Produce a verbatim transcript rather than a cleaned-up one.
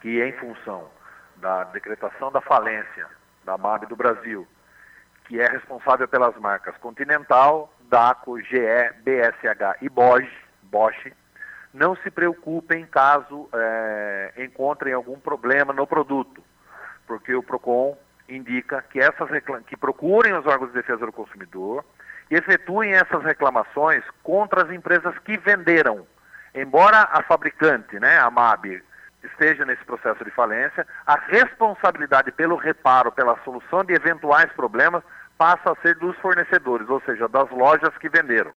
que, em função da decretação da falência da M A B do Brasil, que é responsável pelas marcas Continental, Dacco, G E, B S H e Bosch, Bosch não se preocupem caso é, encontrem algum problema no produto, porque o PROCON indica que, essas reclam- que procurem os órgãos de defesa do consumidor e efetuem essas reclamações contra as empresas que venderam. Embora a fabricante, né, a M A B, esteja nesse processo de falência, a responsabilidade pelo reparo, pela solução de eventuais problemas, passa a ser dos fornecedores, ou seja, das lojas que venderam.